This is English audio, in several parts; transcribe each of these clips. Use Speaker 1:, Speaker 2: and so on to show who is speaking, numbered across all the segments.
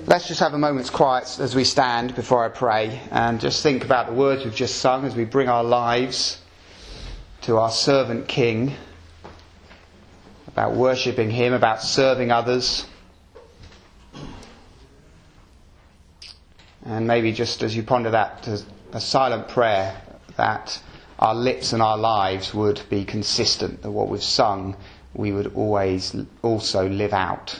Speaker 1: Let's just have a moment's quiet as we stand before I pray and just think about the words we've just sung as we bring our lives to our servant King, about worshipping Him, about serving others. And maybe just as you ponder that, a silent prayer that our lips and our lives would be consistent, that what we've sung we would always also live out.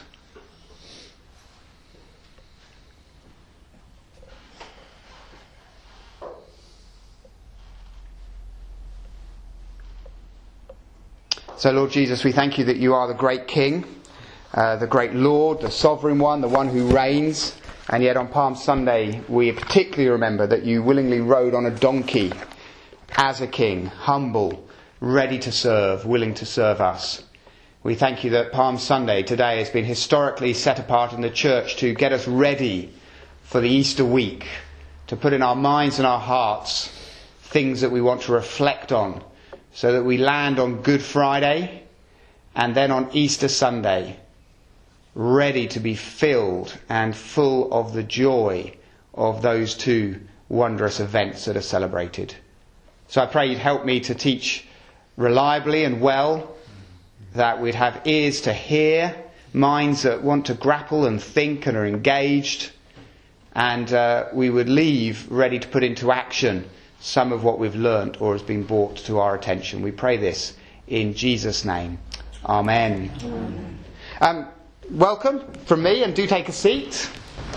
Speaker 1: So Lord Jesus, we thank you that you are the great King, the great Lord, the sovereign one, the one who reigns. And yet on Palm Sunday we particularly remember that you willingly rode on a donkey as a king, humble, ready to serve, willing to serve us. We thank you that Palm Sunday today has been historically set apart in the church to get us ready for the Easter week, to put in our minds and our hearts things that we want to reflect on, so that we land on Good Friday and then on Easter Sunday, ready to be filled and full of the joy of those two wondrous events that are celebrated. So I pray you'd help me to teach reliably and well, that we'd have ears to hear, minds that want to grapple and think and are engaged, and we would leave ready to put into action some of what we've learnt or has been brought to our attention. We pray this in Jesus' name. Amen. Welcome from me, and do take a seat.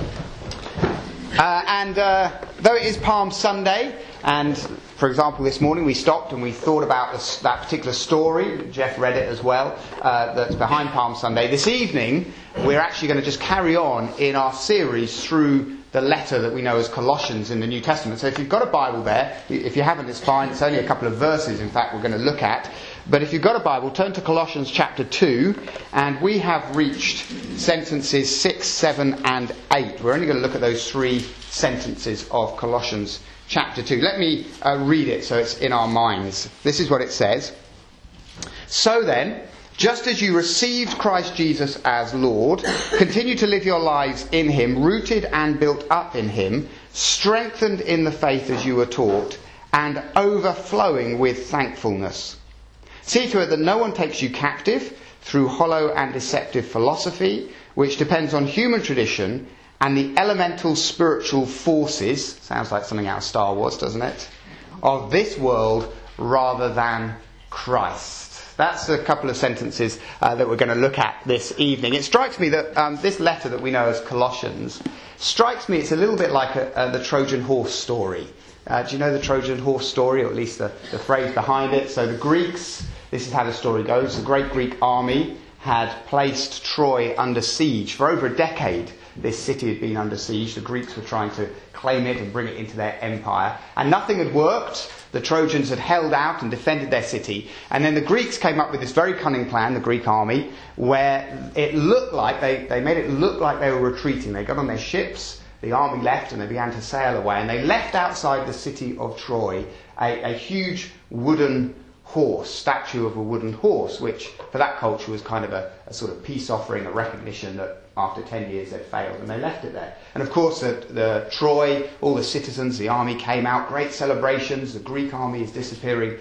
Speaker 1: Though it is Palm Sunday, and for example this morning we stopped and we thought about that particular story, Jeff read it as well, that's behind Palm Sunday. This evening we're actually going to just carry on in our series through the letter that we know as Colossians in the New Testament. So if you've got a Bible there, if you haven't, it's fine. It's only a couple of verses, in fact, we're going to look at. But if you've got a Bible, turn to Colossians chapter 2, and we have reached sentences 6, 7 and 8. We're only going to look at those three sentences of Colossians chapter 2. Let me read it so it's in our minds. This is what it says. So then, just as you received Christ Jesus as Lord, continue to live your lives in Him, rooted and built up in Him, strengthened in the faith as you were taught, and overflowing with thankfulness. See to it that no one takes you captive through hollow and deceptive philosophy, which depends on human tradition and the elemental spiritual forces, sounds like something out of Star Wars, doesn't it, of this world rather than Christ. That's a couple of sentences that we're going to look at this evening. It strikes me that this letter that we know as Colossians strikes me, it's a little bit like the Trojan horse story. Do you know the Trojan horse story, or at least the phrase behind it? So the Greeks, this is how the story goes, the great Greek army had placed Troy under siege. For over a decade, this city had been under siege. The Greeks were trying to claim it and bring it into their empire. And nothing had worked. The Trojans had held out and defended their city. And then the Greeks came up with this very cunning plan, the Greek army, where it looked like, they made it look like they were retreating. They got on their ships, the army left, and they began to sail away. And they left outside the city of Troy a huge wooden horse, statue of a wooden horse, which for that culture was kind of a sort of peace offering, a recognition that after 10 years they'd failed, and they left it there. And of course the Troy, all the citizens, the army came out, great celebrations, the Greek army is disappearing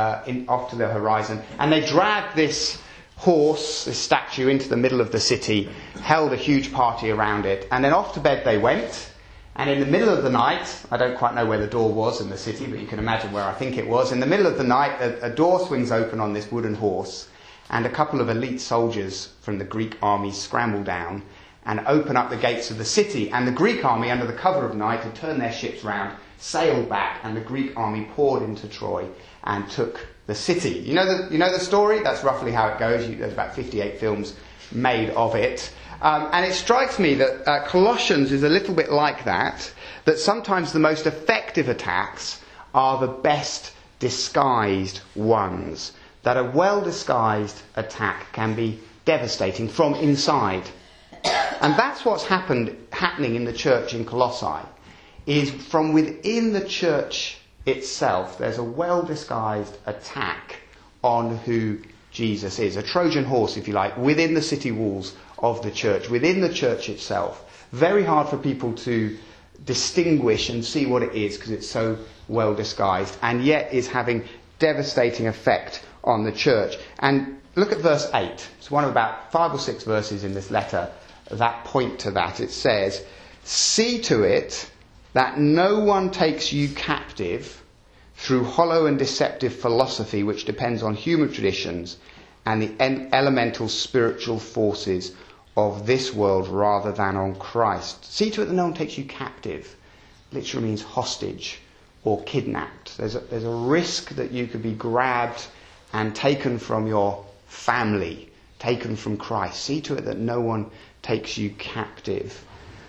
Speaker 1: off to the horizon, and they dragged this horse, this statue, into the middle of the city, held a huge party around it, and then off to bed they went. And in the middle of the night, I don't quite know where the door was in the city, but you can imagine where I think it was. In the middle of the night, a door swings open on this wooden horse, and a couple of elite soldiers from the Greek army scramble down and open up the gates of the city. And the Greek army, under the cover of night, had turned their ships round, sailed back, and the Greek army poured into Troy and took the city. You know the story? That's roughly how it goes. There's about 58 films made of it. And it strikes me that Colossians is a little bit like that sometimes the most effective attacks are the best disguised ones. That a well-disguised attack can be devastating from inside. And that's what's happening in the church in Colossae, is from within the church itself, there's a well-disguised attack on who Jesus is. A Trojan horse, if you like, within the city walls of the church, within the church itself. Very hard for people to distinguish and see what it is because it's so well disguised, and yet is having devastating effect on the church. And look at verse 8. It's one of about 5 or 6 verses in this letter that point to that. It says, "See to it that no one takes you captive through hollow and deceptive philosophy which depends on human traditions and the elemental spiritual forces of this world rather than on Christ." See to it that no one takes you captive. Literally means hostage or kidnapped. There's a risk that you could be grabbed and taken from your family, taken from Christ. See to it that no one takes you captive.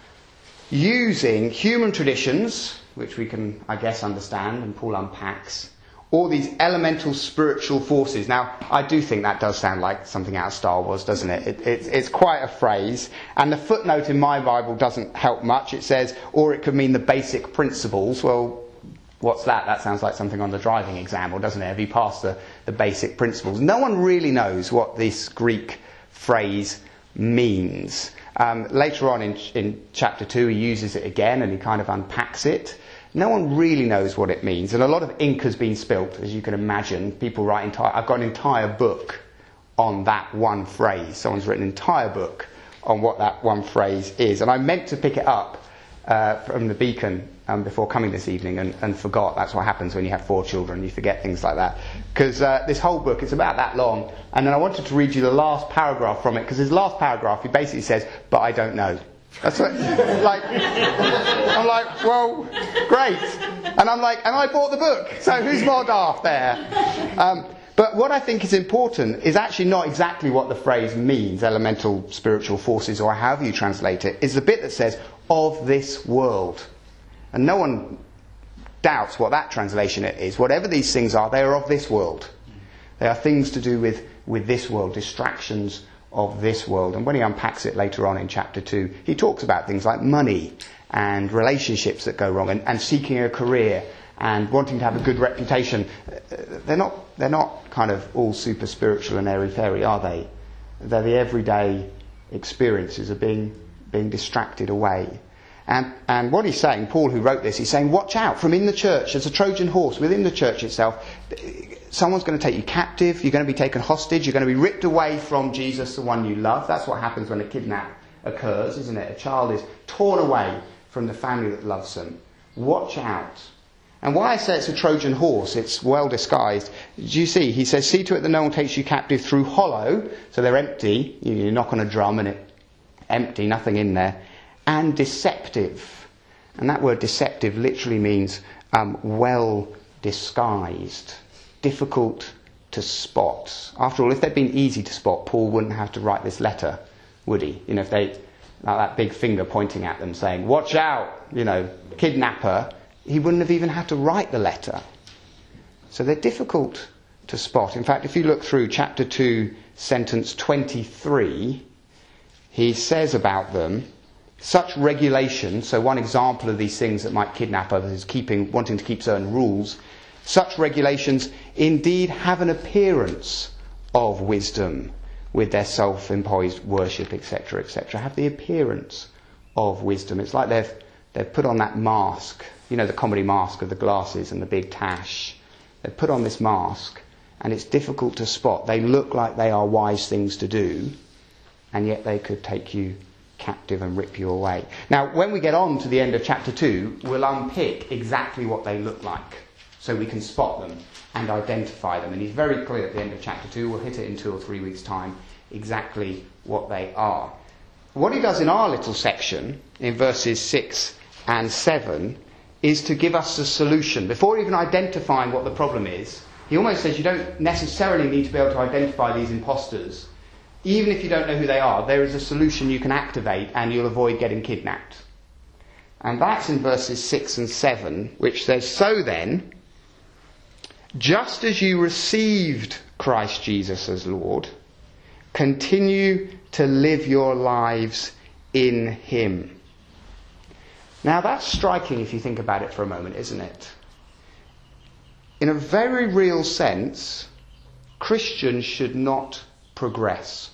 Speaker 1: Using human traditions, which we can, I guess, understand, and Paul unpacks, all these elemental spiritual forces. Now, I do think that does sound like something out of Star Wars, doesn't it? It's quite a phrase. And the footnote in my Bible doesn't help much. It says, or it could mean the basic principles. Well, what's that? That sounds like something on the driving exam, or doesn't it? Have you passed the basic principles? No one really knows what this Greek phrase means. Later on in chapter 2, he uses it again and he kind of unpacks it. No one really knows what it means, and a lot of ink has been spilt, as you can imagine. People write I've got an entire book on that one phrase. Someone's written an entire book on what that one phrase is, and I meant to pick it up from the Beacon before coming this evening and forgot. That's what happens when you have 4 children, you forget things like that. Because this whole book, it's about that long, and then I wanted to read you the last paragraph from it, because his last paragraph, he basically says, "But I don't know." That's what, I'm like, well, great. And I bought the book, so who's more daft there? But what I think is important is actually not exactly what the phrase means, elemental spiritual forces, or however you translate it, is the bit that says, "of this world." And no one doubts what that translation is. Whatever these things are, they are of this world. They are things to do with this world, distractions of this world. And when he unpacks it later on in chapter 2, he talks about things like money and relationships that go wrong, and seeking a career and wanting to have a good reputation. They're not kind of all super spiritual and airy-fairy, are they? They're the everyday experiences of being distracted away. And what he's saying, Paul who wrote this, he's saying, watch out from in the church. There's a Trojan horse within the church itself. Someone's going to take you captive. You're going to be taken hostage. You're going to be ripped away from Jesus, the one you love. That's what happens when a kidnap occurs, isn't it? A child is torn away from the family that loves them. Watch out. And why I say it's a Trojan horse, it's well disguised. Do you see? He says, see to it that no one takes you captive through hollow. So they're empty. You knock on a drum and it's empty, nothing in there. And deceptive. And that word deceptive literally means well disguised. Difficult to spot. After all, if they'd been easy to spot, Paul wouldn't have to write this letter, would he? If they, like that big finger pointing at them saying, watch out, kidnapper, he wouldn't have even had to write the letter. So they're difficult to spot. In fact, if you look through chapter 2, sentence 23, he says about them, such regulations, so one example of these things that might kidnap others is wanting to keep certain rules. Such regulations indeed have an appearance of wisdom with their self-imposed worship, etc., etc. Have the appearance of wisdom. It's like they've put on that mask, the comedy mask of the glasses and the big tash. They've put on this mask and it's difficult to spot. They look like they are wise things to do, and yet they could take you captive and rip you away. Now, when we get on to the end of chapter 2, we'll unpick exactly what they look like so we can spot them and identify them. And he's very clear at the end of chapter 2, we'll hit it in 2 or 3 weeks' time, exactly what they are. What he does in our little section, in verses 6 and 7, is to give us a solution. Before even identifying what the problem is, he almost says you don't necessarily need to be able to identify these imposters. Even if you don't know who they are, there is a solution you can activate and you'll avoid getting kidnapped. And that's in verses 6 and 7, which says, so then, just as you received Christ Jesus as Lord, continue to live your lives in him. Now that's striking if you think about it for a moment, isn't it? In a very real sense, Christians should not progress.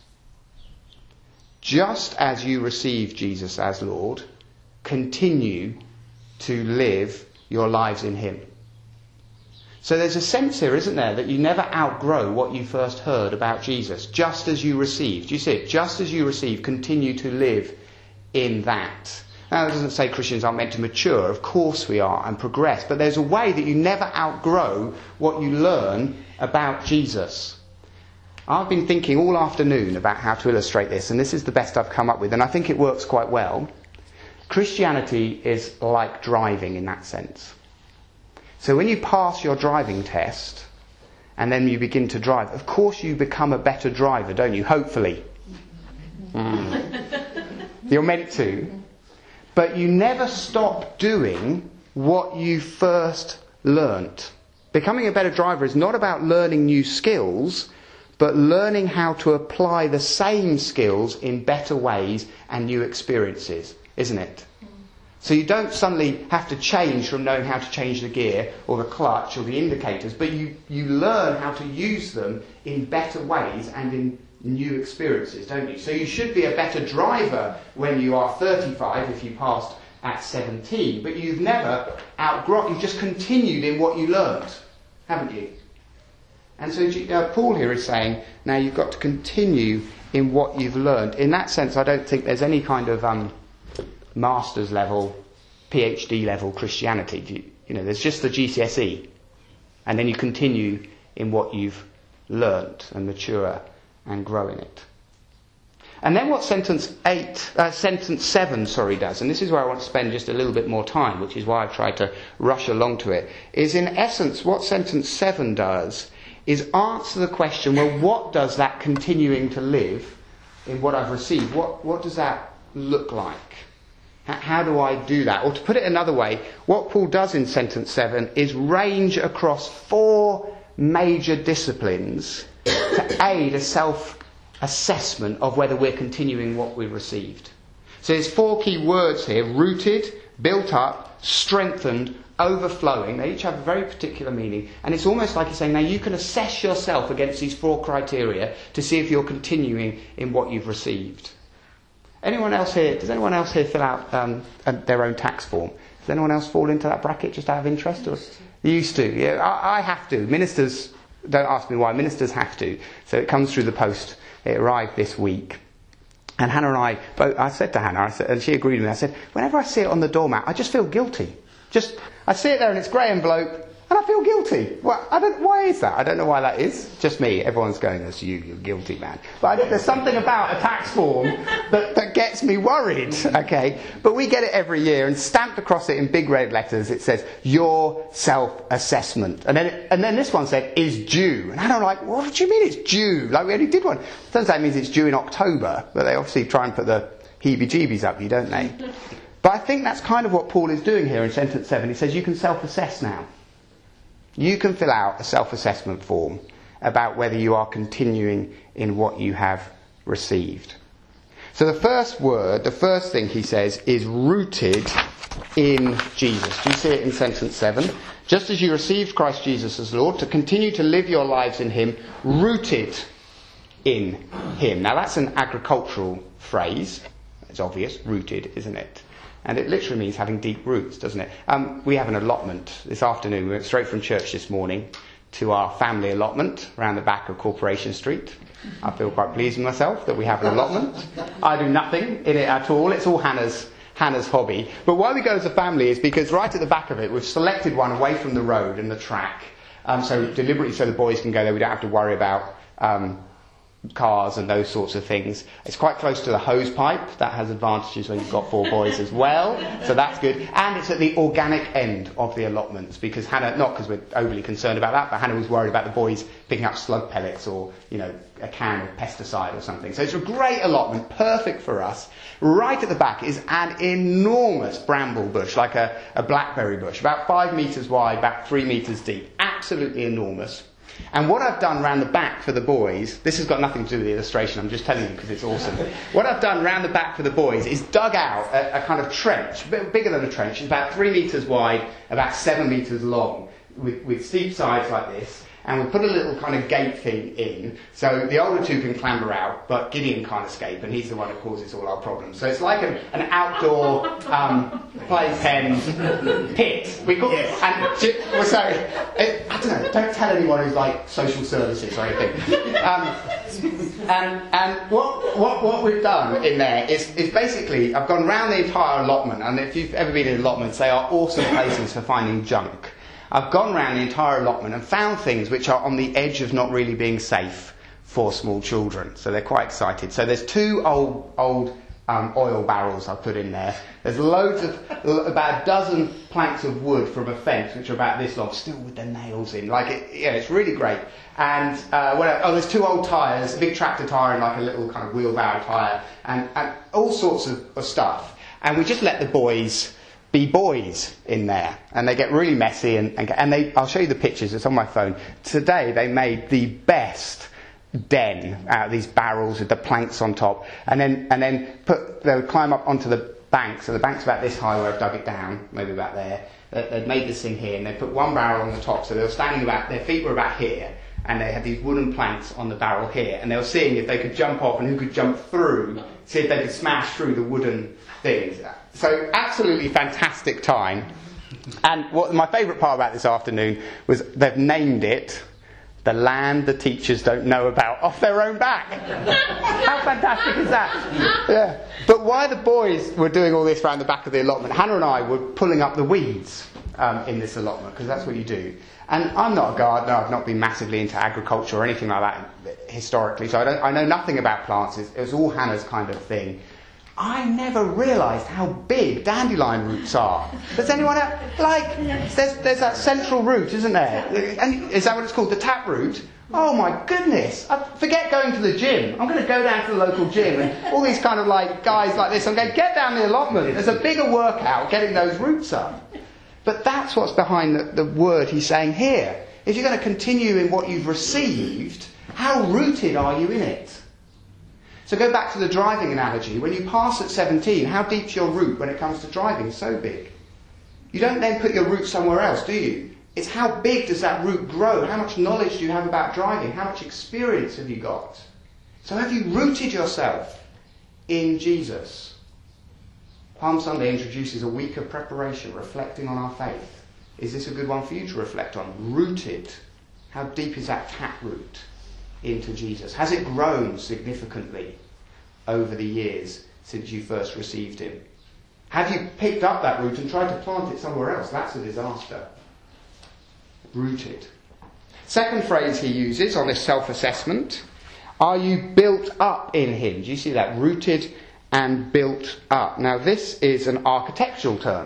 Speaker 1: Just as you receive Jesus as Lord, continue to live your lives in him. So there's a sense here, isn't there, that you never outgrow what you first heard about Jesus. Just as you received. Do you see it? Just as you receive, continue to live in that. Now, it doesn't say Christians aren't meant to mature. Of course we are, and progress. But there's a way that you never outgrow what you learn about Jesus. I've been thinking all afternoon about how to illustrate this, and this is the best I've come up with, and I think it works quite well. Christianity is like driving in that sense. So when you pass your driving test, and then you begin to drive, of course you become a better driver, don't you? Hopefully. You're meant to. But you never stop doing what you first learnt. Becoming a better driver is not about learning new skills, but learning how to apply the same skills in better ways and new experiences, isn't it? So you don't suddenly have to change from knowing how to change the gear or the clutch or the indicators, but you learn how to use them in better ways and in new experiences, don't you? So you should be a better driver when you are 35 if you passed at 17, but you've never outgrown, you've just continued in what you learned, haven't you? And so Paul here is saying, now you've got to continue in what you've learned. In that sense, I don't think there's any kind of master's level, PhD level Christianity. There's just the GCSE. And then you continue in what you've learnt and mature and grow in it. And then what sentence 7 does, and this is where I want to spend just a little bit more time, which is why I've tried to rush along to it, is in essence what sentence 7 does is answer the question, well, what does that continuing to live in what I've received, what does that look like? How do I do that? Or to put it another way, what Paul does in sentence 7 is range across 4 major disciplines to aid a self-assessment of whether we're continuing what we received. So there's 4 key words here: rooted, built up, strengthened, overflowing. They each have a very particular meaning, and it's almost like he's saying, now you can assess yourself against these 4 criteria to see if you're continuing in what you've received. Does anyone else here fill out their own tax form? Does anyone else fall into that bracket just out of interest? Or? You used to. Yeah, I have to. Ministers, don't ask me why, ministers have to. So it comes through the post. It arrived this week. And Hannah and I said to Hannah, and she agreed with me, I said, whenever I see it on the doormat, I just feel guilty. I see it there and it's grey envelope, and I feel guilty. Why is that? I don't know why that is. Just me. Everyone's going, that's you're guilty, man. But there's something about a tax form that gets me worried, okay? But we get it every year, and stamped across it in big red letters, it says, your self-assessment. And then this one said, is due. And I'm like, what do you mean it's due? Like, we only did one. Turns out it means it's due in October, but they obviously try and put the heebie-jeebies up you, don't they? But I think that's kind of what Paul is doing here in sentence 7. He says you can self-assess now. You can fill out a self-assessment form about whether you are continuing in what you have received. So the first thing he says is rooted in Jesus. Do you see it in sentence 7? Just as you received Christ Jesus as Lord, to continue to live your lives in him, rooted in him. Now that's an agricultural phrase. It's obvious, rooted, isn't it? And it literally means having deep roots, doesn't it? We have an allotment this afternoon. We went straight from church this morning to our family allotment around the back of Corporation Street. I feel quite pleased with myself that we have an allotment. I do nothing in it at all. It's all Hannah's hobby. But why we go as a family is because right at the back of it, we've selected one away from the road and the track. So deliberately so the boys can go there. We don't have to worry about cars and those sorts of things. It's quite close to the hose pipe. That has advantages when you've got 4 boys as well. So that's good. And it's at the organic end of the allotments because Hannah, not because we're overly concerned about that, but Hannah was worried about the boys picking up slug pellets or, a can of pesticide or something. So it's a great allotment, perfect for us. Right at the back is an enormous bramble bush, like a blackberry bush, about 5 metres wide, about 3 metres deep. Absolutely enormous. And what I've done round the back for the boys, this has got nothing to do with the illustration, I'm just telling you because it's awesome. What I've done round the back for the boys is dug out a kind of trench, a bit bigger than a trench, it's about 3 metres wide, about 7 metres long, with steep sides like this. and we put a little kind of gate thing in, so the older two can clamber out, but Gideon can't escape, and he's the one who causes all our problems. So it's like an outdoor playpen pit. We call it, and so I don't know. Don't tell anyone who's like social services or anything. And what we've done in there is basically I've gone round the entire allotment, and if you've ever been in allotments, they are awesome places for finding junk. I've gone round the entire allotment and found things which are on the edge of not really being safe for small children, so they're quite excited. So there's two old oil barrels I've put in there. There's loads of, about a dozen planks of wood from a fence, which are about this long, still with their nails in. It's really great. And there's two old tyres, a big tractor tyre and like a little kind of wheelbarrow tyre, and all sorts of stuff. And we just let the boys be boys in there, and they get really messy, and I'll show you the pictures, it's on my phone. Today they made the best den out of these barrels with the planks on top, and then they would climb up onto the bank. So the bank's about this high where I've dug it down, maybe about there. They'd made this thing here, and they put one barrel on the top, so they were standing their feet were about here, and they had these wooden planks on the barrel here, and they were seeing if they could jump off and who could jump through, see if they could smash through the wooden things. So absolutely fantastic time. And what my favourite part about this afternoon was they've named it The Land the Teachers Don't Know About, off their own back. How fantastic is that? Yeah. But while the boys were doing all this around the back of the allotment, Hannah and I were pulling up the weeds in this allotment, because that's what you do. And I'm not a gardener, I've not been massively into agriculture or anything like that historically, so I know nothing about plants. It was all Hannah's kind of thing. I never realised how big dandelion roots are. Does anyone have, there's that central root, isn't there? And is that what it's called? The taproot? Oh my goodness. Forget going to the gym. I'm going to go down to the local gym, and all these kind of guys like this, I'm going, get down the allotment. There's a bigger workout getting those roots up. But that's what's behind the word he's saying here. If you're going to continue in what you've received, how rooted are you in it? So go back to the driving analogy. When you pass at 17, how deep's your root when it comes to driving? So big. You don't then put your root somewhere else, do you? It's how big does that root grow? How much knowledge do you have about driving? How much experience have you got? So have you rooted yourself in Jesus? Palm Sunday introduces a week of preparation, reflecting on our faith. Is this a good one for you to reflect on? Rooted. How deep is that taproot into Jesus? Has it grown significantly over the years since you first received him? Have you picked up that root and tried to plant it somewhere else? That's a disaster. Rooted. Second phrase he uses on this self-assessment, are you built up in him? Do you see that? Rooted and built up. Now this is an architectural term.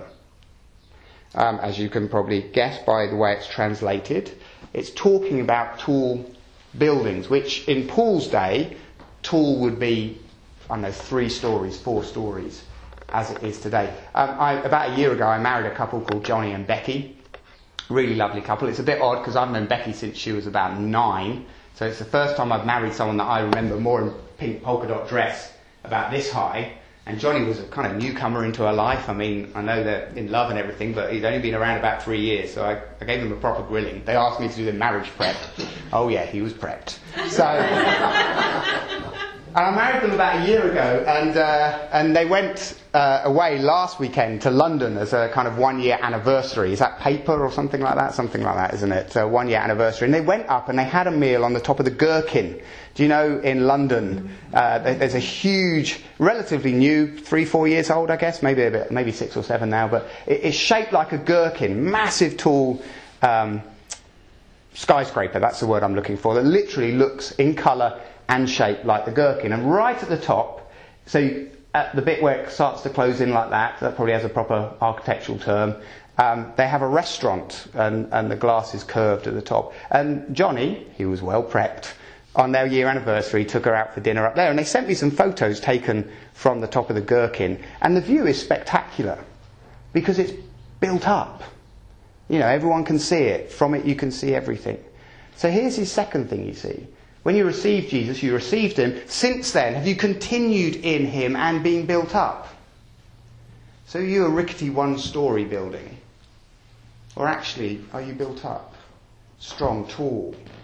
Speaker 1: As you can probably guess by the way it's translated. It's talking about tall buildings, which in Paul's day, tall would be, 3 stories, 4 stories, as it is today. About a year ago, I married a couple called Johnny and Becky. Really lovely couple. It's a bit odd because I've known Becky since she was about 9, so it's the first time I've married someone that I remember more in pink polka dot dress about this high. And Johnny was a kind of newcomer into her life. I mean, I know they're in love and everything, but he'd only been around about 3 years, so I gave them a proper grilling. They asked me to do the marriage prep. Oh yeah, he was prepped. So, and I married them about a year ago, and they went away last weekend to London as a kind of 1-year anniversary. Is that paper or something like that? Something like that, isn't it? 1-year anniversary. And they went up and they had a meal on the top of the Gherkin. Do you know in London there's a huge, relatively new, 3-4 years old, I guess, maybe 6 or 7 now, but it's shaped like a gherkin, massive, tall skyscraper. That's the word I'm looking for. That literally looks in colour and shape like the gherkin. And right at the top, so at the bit where it starts to close in like that probably has a proper architectural term, they have a restaurant, and the glass is curved at the top. And Johnny, he was well prepped, on their year anniversary took her out for dinner up there, and they sent me some photos taken from the top of the gherkin, and the view is spectacular because it's built up. You know, everyone can see it. From it you can see everything. So here's his second thing you see. When you received Jesus, you received him. Since then, have you continued in him and been built up? So are you a rickety 1-story building? Or actually, are you built up? Strong, tall,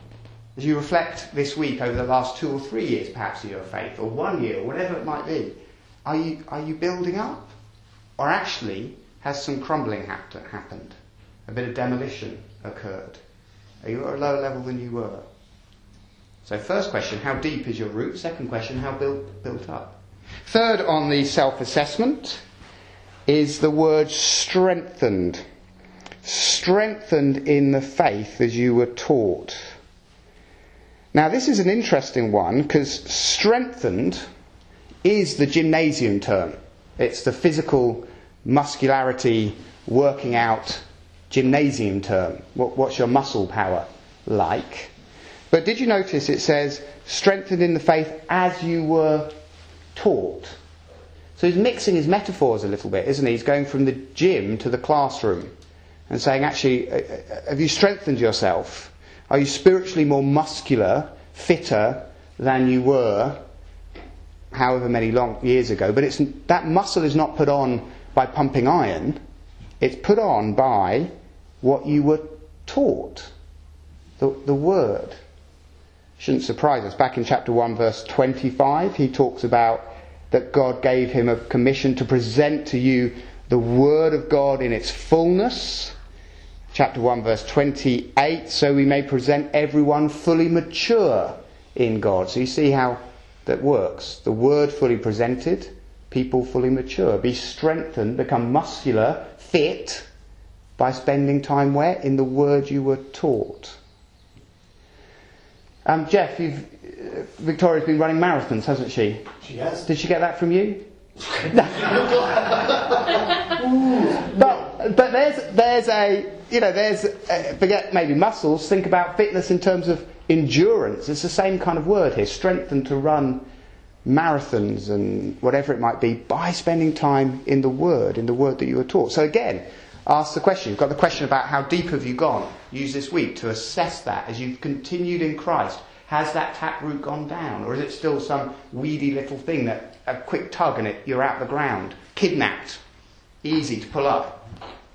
Speaker 1: As you reflect this week over the last 2 or 3 years, perhaps, of your faith, or 1 year, or whatever it might be, are you building up? Or actually, has some crumbling happened? A bit of demolition occurred? Are you at a lower level than you were? So first question, how deep is your root? Second question, how built up? Third on the self-assessment is the word strengthened. Strengthened in the faith as you were taught. Now this is an interesting one because strengthened is the gymnasium term. It's the physical muscularity working out gymnasium term. What's your muscle power like? But did you notice it says strengthened in the faith as you were taught? So he's mixing his metaphors a little bit, isn't he? He's going from the gym to the classroom and saying, actually, have you strengthened yourself? Are you spiritually more muscular, fitter than you were however many long years ago? But that muscle is not put on by pumping iron. It's put on by what you were taught. The Word. Shouldn't surprise us. Back in chapter 1, verse 25, he talks about that God gave him a commission to present to you the Word of God in its fullness. Chapter 1, verse 28, so we may present everyone fully mature in God. So you see how that works. The Word fully presented, people fully mature. Be strengthened, become muscular, fit, by spending time where? In the Word you were taught. Jeff, Victoria's been running marathons, hasn't she?
Speaker 2: She has.
Speaker 1: Did she get that from you? But forget maybe muscles, think about fitness in terms of endurance. It's the same kind of word here, strengthened to run marathons and whatever it might be by spending time in the Word that you were taught. So again, ask the question. You've got the question about how deep have you gone. Use this week to assess that as you've continued in Christ. Has that taproot gone down? Or is it still some weedy little thing that a quick tug and you're out the ground? Kidnapped. Easy to pull up.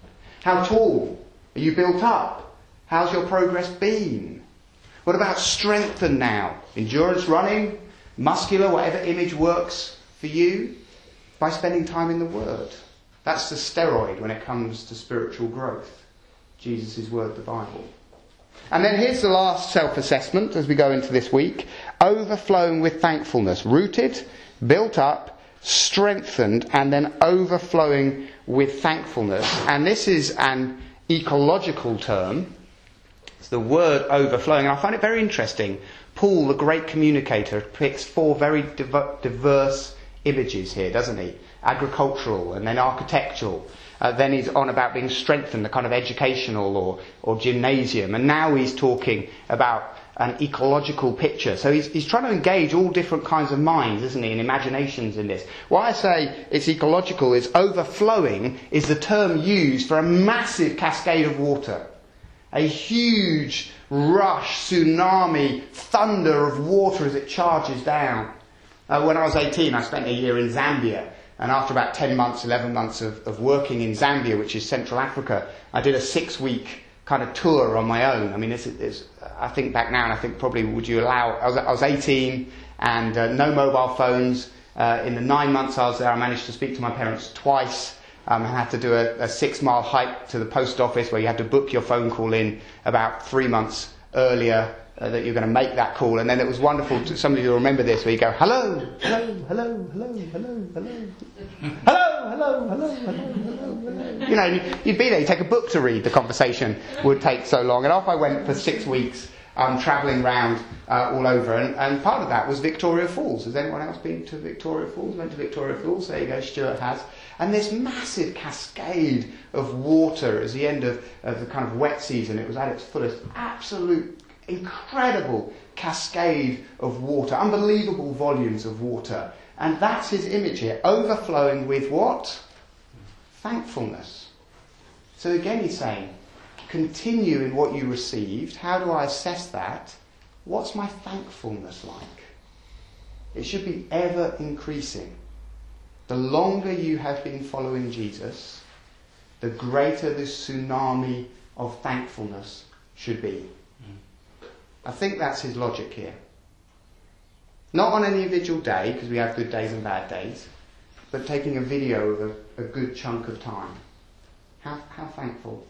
Speaker 1: How tall? Are you built up? How's your progress been? What about strengthened now? Endurance, running, muscular, whatever image works for you, by spending time in the Word. That's the steroid when it comes to spiritual growth. Jesus' Word, the Bible. And then here's the last self-assessment as we go into this week. Overflowing with thankfulness. Rooted, built up, strengthened, and then overflowing with thankfulness. And this is an ecological term. It's the word overflowing. And I find it very interesting. Paul, the great communicator, picks 4 very diverse images here, doesn't he? Agricultural and then architectural. Then he's on about being strengthened, the kind of educational or gymnasium. And now he's talking about an ecological picture. So he's trying to engage all different kinds of minds, isn't he, and imaginations in this. Why I say it's ecological is overflowing is the term used for a massive cascade of water. A huge rush, tsunami, thunder of water as it charges down. When I was 18, I spent a year in Zambia. And after about 10 months, 11 months of working in Zambia, which is Central Africa, I did a 6-week kind of tour on my own. I mean, I think back now, and I think probably would you allow... I was 18 and no mobile phones. In the 9 months I was there, I managed to speak to my parents twice. I had to do a 6-mile hike to the post office where you had to book your phone call in about 3 months earlier that you're going to make that call. And then it was wonderful, some of you will remember this, where you go, hello, hello, hello, hello, hello, hello, hello, hello, hello, hello, hello. You know, you'd be there, you'd take a book to read, the conversation would take so long. And off I went for 6 weeks, travelling around all over. And part of that was Victoria Falls. Has anyone else been to Victoria Falls? Went to Victoria Falls? There you go, Stuart has. And this massive cascade of water at the end of the kind of wet season, it was at its fullest, absolute incredible cascade of water, unbelievable volumes of water. And that's his image here, overflowing with what? Thankfulness. So again he's saying, continue in what you received. How do I assess that? What's my thankfulness like? It should be ever increasing. The longer you have been following Jesus, the greater the tsunami of thankfulness should be. I think that's his logic here. Not on an individual day, because we have good days and bad days, but taking a video of a good chunk of time. How thankful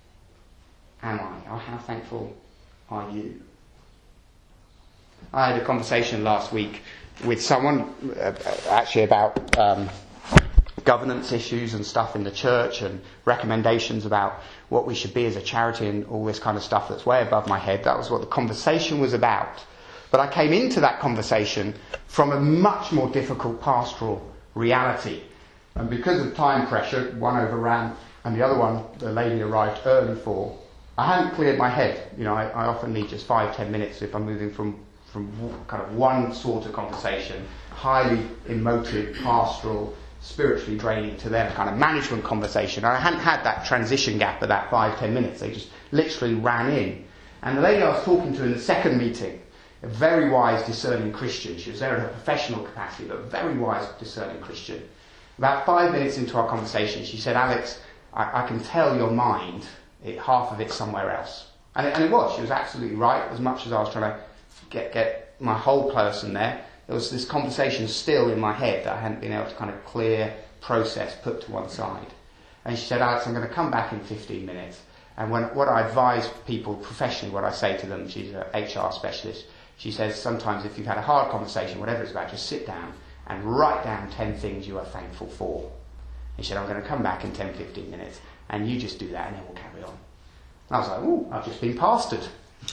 Speaker 1: am I? Or how thankful are you? I had a conversation last week with someone actually about governance issues and stuff in the church and recommendations about what we should be as a charity and all this kind of stuff that's way above my head. That was what the conversation was about. But I came into that conversation from a much more difficult pastoral reality. And because of time pressure, one overran and the other one, the lady arrived early for, I hadn't cleared my head. You know, I often need just 5-10 minutes if I'm moving from kind of one sort of conversation, highly emotive, pastoral, spiritually draining, to their kind of management conversation. And I hadn't had that transition gap of that 5-10 minutes. They just literally ran in. And the lady I was talking to in the second meeting, a very wise, discerning Christian. She was there in her professional capacity, but a very wise, discerning Christian. About 5 minutes into our conversation, she said, "Alex, I can tell your mind, half of it's somewhere else." And it was. She was absolutely right. As much as I was trying to get my whole person there was this conversation still in my head that I hadn't been able to kind of clear, process, put to one side. And she said, "Alex, I'm going to come back in 15 minutes. And what I advise people professionally, what I say to them," she's an HR specialist, she says, "Sometimes if you've had a hard conversation, whatever it's about, just sit down and write down 10 things you are thankful for." And she said, "I'm going to come back in 10-15 minutes and you just do that and then we'll carry on." And I was like, "Ooh, I've just been pastored."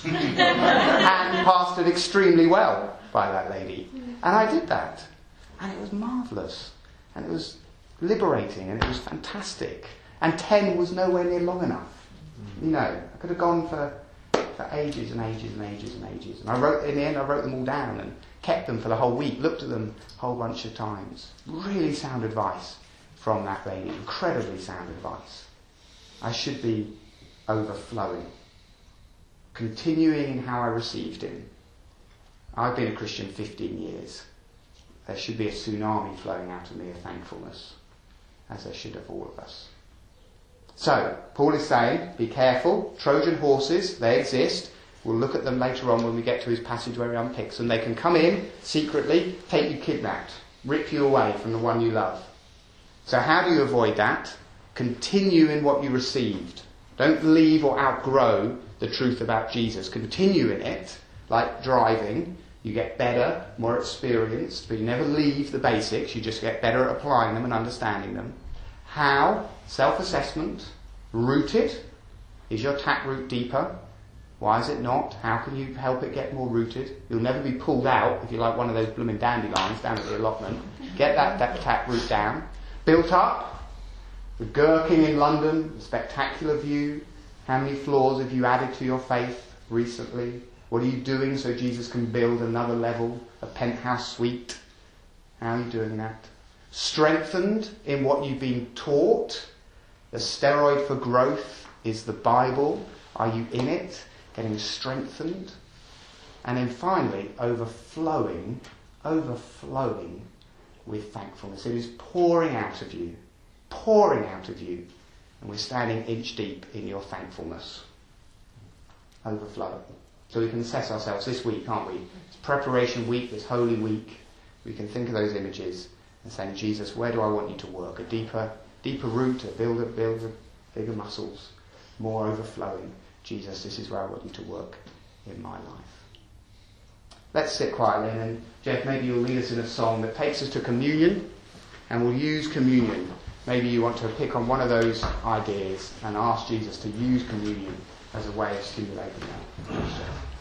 Speaker 1: And pastored extremely well by that lady. And I did that. And it was marvellous. And it was liberating and it was fantastic. And 10 was nowhere near long enough. You know, I could have gone for ages and ages and ages and ages. And in the end I wrote them all down and kept them for the whole week, looked at them a whole bunch of times. Really sound advice from that lady. Incredibly sound advice. I should be overflowing. Continuing in how I received him. I've been a Christian 15 years. There should be a tsunami flowing out of me of thankfulness, as there should of all of us. So, Paul is saying, be careful. Trojan horses, they exist. We'll look at them later on when we get to his passage where he unpicks them. They can come in secretly, take you kidnapped, rip you away from the one you love. So how do you avoid that? Continue in what you received. Don't leave or outgrow the truth about Jesus. Continue in it, like driving. You get better, more experienced, but you never leave the basics. You just get better at applying them and understanding them. How? Self-assessment. Rooted. Is your taproot deeper? Why is it not? How can you help it get more rooted? You'll never be pulled out if you're like one of those blooming dandelions down at the allotment. Get that taproot down. Built up. The gherkin in London, a spectacular view. How many floors have you added to your faith recently? What are you doing so Jesus can build another level, a penthouse suite? How are you doing that? Strengthened in what you've been taught. The steroid for growth is the Bible. Are you in it? Getting strengthened. And then finally, overflowing with thankfulness. It is pouring out of you. And we're standing inch deep in your thankfulness. Overflowing. So we can assess ourselves this week, can't we? It's preparation week, this holy week. We can think of those images and saying, Jesus, where do I want you to work? A deeper root, a builder, bigger muscles, more overflowing. Jesus, this is where I want you to work in my life. Let's sit quietly, and then Jeff, maybe you'll lead us in a song that takes us to communion, and we'll use communion. Maybe you want to pick on one of those ideas and ask Jesus to use communion as a way of stimulating that.